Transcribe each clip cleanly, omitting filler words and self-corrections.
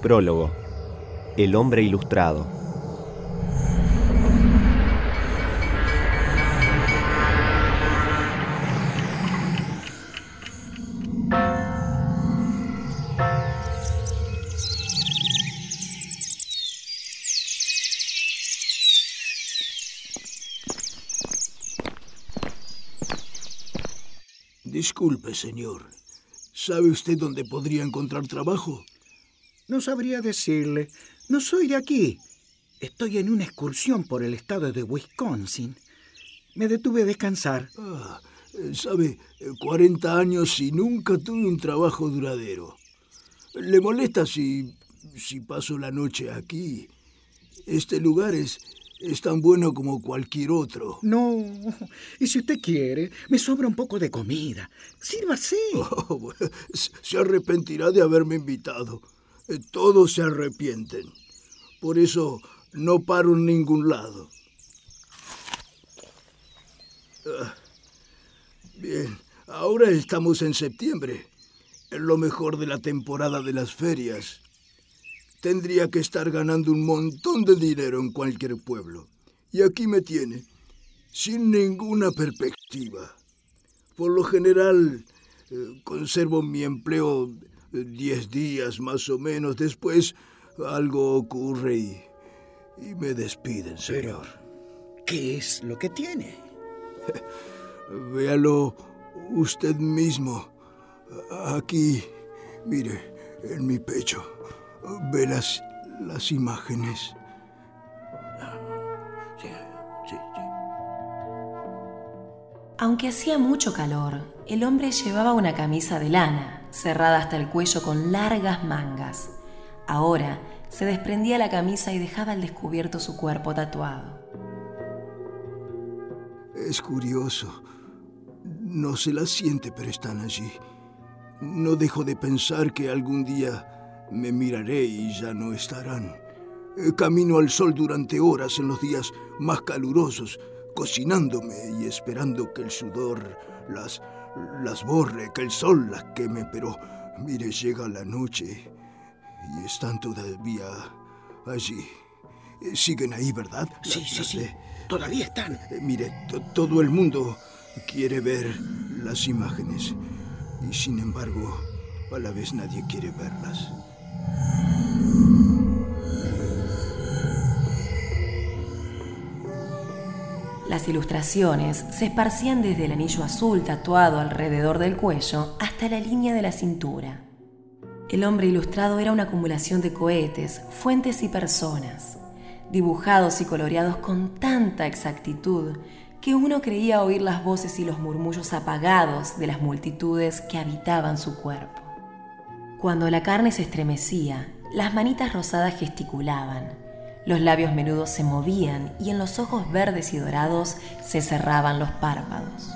Prólogo. El hombre ilustrado. Disculpe, señor. ¿Sabe usted dónde podría encontrar trabajo? No sabría decirle. No soy de aquí. Estoy en una excursión por el estado de Wisconsin. Me detuve a descansar. Sabe, 40 años y nunca tuve un trabajo duradero. ¿Le molesta si paso la noche aquí? Este lugar es tan bueno como cualquier otro. No, y si usted quiere, me sobra un poco de comida. Sírvase. Bueno, se arrepentirá de haberme invitado. Todos se arrepienten. Por eso no paro en ningún lado. Bien, ahora estamos en septiembre, en lo mejor de la temporada de las ferias. Tendría que estar ganando un montón de dinero en cualquier pueblo. Y aquí me tiene, sin ninguna perspectiva. Por lo general, conservo mi empleo 10 días más o menos. Después algo ocurre y me despiden, señor. Pero, ¿qué es lo que tiene? Véalo usted mismo. Aquí, mire, en mi pecho. ¿Ve las imágenes? Sí. Aunque hacía mucho calor, el hombre llevaba una camisa de lana, cerrada hasta el cuello con largas mangas. Ahora se desprendía la camisa y dejaba al descubierto su cuerpo tatuado. Es curioso. No se las siente, pero están allí. No dejo de pensar que algún día me miraré y ya no estarán. Camino al sol durante horas en los días más calurosos, cocinándome y esperando que el sudor las borre, que el sol las queme, pero mire, llega la noche y están todavía allí. Siguen ahí, ¿verdad? Sí. Todavía están. Mire, todo el mundo quiere ver las imágenes y sin embargo, a la vez nadie quiere verlas. Las ilustraciones se esparcían desde el anillo azul tatuado alrededor del cuello hasta la línea de la cintura. El hombre ilustrado era una acumulación de cohetes, fuentes y personas, dibujados y coloreados con tanta exactitud que uno creía oír las voces y los murmullos apagados de las multitudes que habitaban su cuerpo. Cuando la carne se estremecía, las manitas rosadas gesticulaban, los labios menudos se movían y en los ojos verdes y dorados se cerraban los párpados.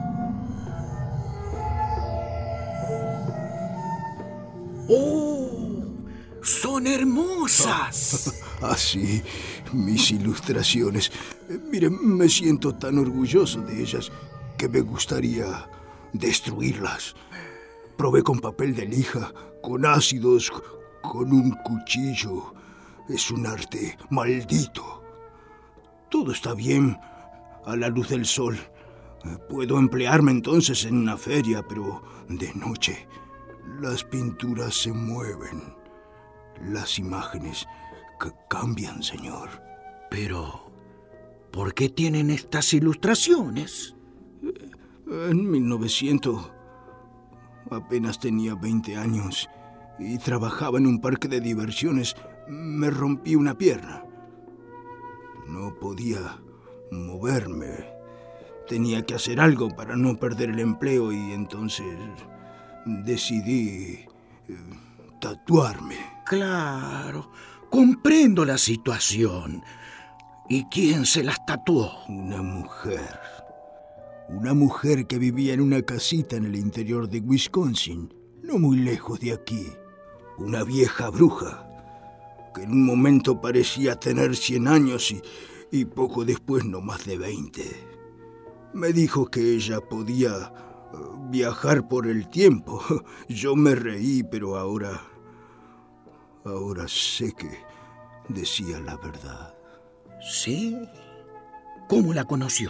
¡Oh! ¡Son hermosas! Así, mis ilustraciones. Mire, me siento tan orgulloso de ellas que me gustaría destruirlas. Probé con papel de lija, con ácidos, con un cuchillo. Es un arte maldito. Todo está bien a la luz del sol. Puedo emplearme entonces en una feria, pero de noche las pinturas se mueven. Las imágenes cambian, señor. Pero, ¿por qué tienen estas ilustraciones? En 1900 apenas tenía 20 años y trabajaba en un parque de diversiones. Me rompí una pierna. No podía moverme. Tenía que hacer algo para no perder el empleo y entonces decidí tatuarme. Claro, comprendo la situación. ¿Y quién se las tatuó? Una mujer. Una mujer que vivía en una casita en el interior de Wisconsin, no muy lejos de aquí. Una vieja bruja que en un momento parecía tener 100 años y poco después no más de 20. Me dijo que ella podía viajar por el tiempo. Yo me reí, pero ahora Ahora sé que decía la verdad. ¿Sí? ¿Cómo la conoció?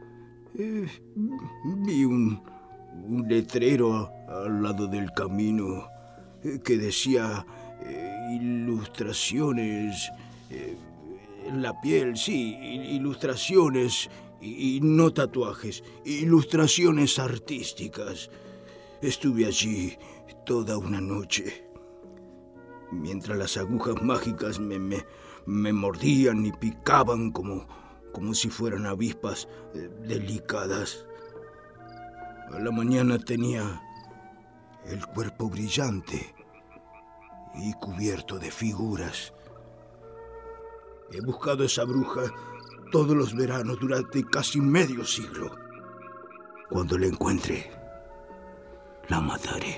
Vi un letrero al lado del camino que decía ilustraciones en la piel, sí, ilustraciones y no tatuajes, ilustraciones artísticas. Estuve allí toda una noche, mientras las agujas mágicas me mordían y picaban como si fueran avispas delicadas. A la mañana tenía el cuerpo brillante y cubierto de figuras. He buscado a esa bruja todos los veranos durante casi medio siglo. Cuando la encuentre, la mataré.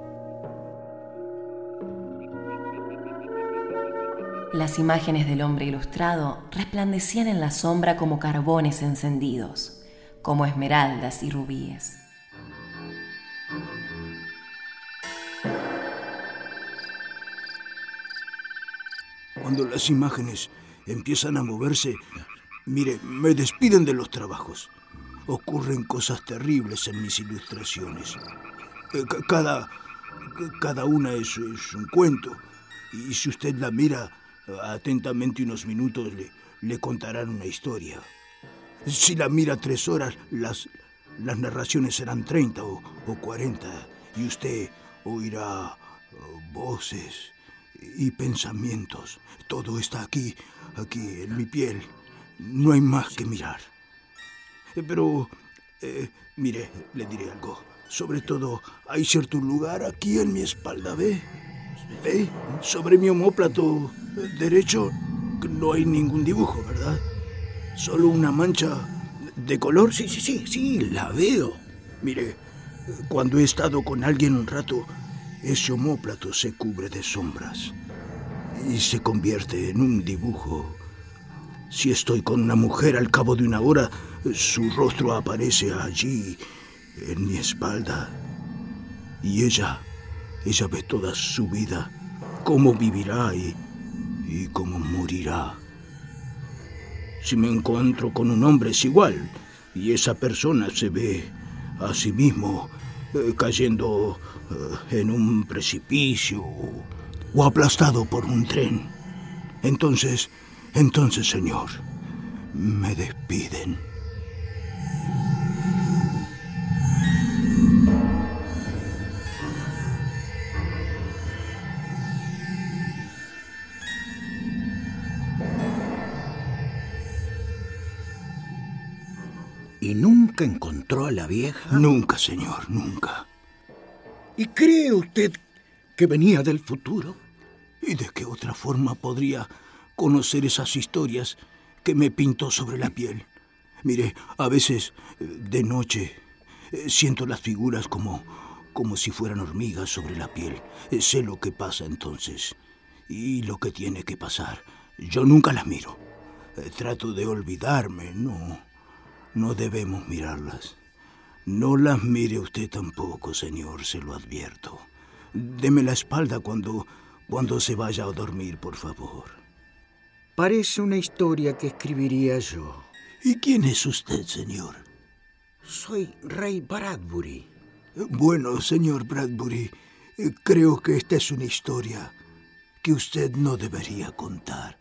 Las imágenes del hombre ilustrado resplandecían en la sombra como carbones encendidos, como esmeraldas y rubíes. Cuando las imágenes empiezan a moverse, mire, me despiden de los trabajos. Ocurren cosas terribles en mis ilustraciones. Cada una es un cuento. Y si usted la mira atentamente unos minutos, le contarán una historia. Si la mira 3 horas, las narraciones serán 30 o 40. Y usted oirá voces y pensamientos. Todo está aquí en mi piel. No hay más que mirar. Pero, mire, le diré algo. Sobre todo, hay cierto lugar aquí en mi espalda, ¿ve? ¿Ve? Sobre mi omóplato derecho no hay ningún dibujo, ¿verdad? Solo una mancha de color. Sí, la veo. Mire, cuando he estado con alguien un rato, ese omóplato se cubre de sombras y se convierte en un dibujo. Si estoy con una mujer, al cabo de una hora, su rostro aparece allí, en mi espalda. Y ella ve toda su vida, cómo vivirá y cómo morirá. Si me encuentro con un hombre es igual, y esa persona se ve a sí mismo cayendo en un precipicio o aplastado por un tren. Entonces, Señor, me despiden. ¿Y nunca encontró a la vieja? Nunca, señor, nunca. ¿Y cree usted que venía del futuro? ¿Y de qué otra forma podría conocer esas historias que me pintó sobre la piel? Mire, a veces, de noche, siento las figuras como si fueran hormigas sobre la piel. Sé lo que pasa entonces y lo que tiene que pasar. Yo nunca las miro. Trato de olvidarme, No debemos mirarlas. No las mire usted tampoco, señor, se lo advierto. Deme la espalda cuando se vaya a dormir, por favor. Parece una historia que escribiría yo. ¿Y quién es usted, señor? Soy Rey Bradbury. Bueno, señor Bradbury, creo que esta es una historia que usted no debería contar.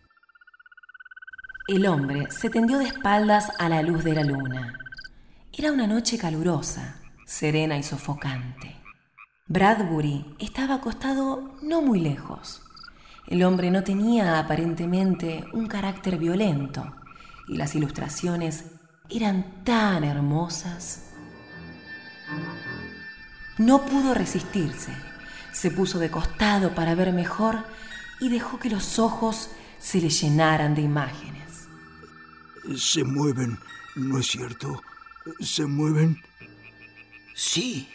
El hombre se tendió de espaldas a la luz de la luna. Era una noche calurosa, serena y sofocante. Bradbury estaba acostado no muy lejos. El hombre no tenía aparentemente un carácter violento y las ilustraciones eran tan hermosas. No pudo resistirse. Se puso de costado para ver mejor y dejó que los ojos se le llenaran de imágenes. Se mueven, ¿no es cierto? ¿Se mueven? Sí.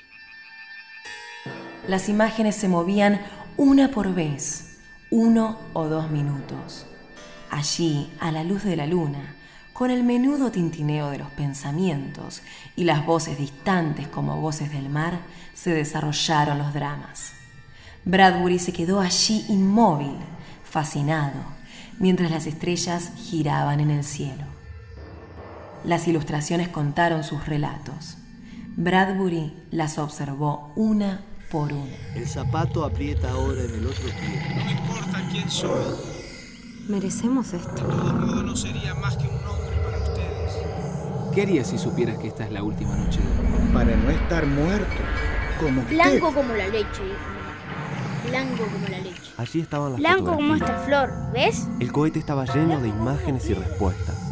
Las imágenes se movían una por vez, 1 o 2 minutos. Allí, a la luz de la luna, con el menudo tintineo de los pensamientos y las voces distantes como voces del mar, se desarrollaron los dramas. Bradbury se quedó allí inmóvil, fascinado, mientras las estrellas giraban en el cielo. Las ilustraciones contaron sus relatos. Bradbury las observó una por una. El zapato aprieta ahora en el otro pie. No me importa quién soy. Merecemos esto. De todos modos no sería más que un nombre para ustedes. ¿Qué harías si supieras que esta es la última noche? Para no estar muerto, como usted. Blanco como la leche, hijo. Blanco como la leche. Allí estaban las Blanco como fotografías. esta flor, ¿ves? El cohete estaba lleno de imágenes y respuestas.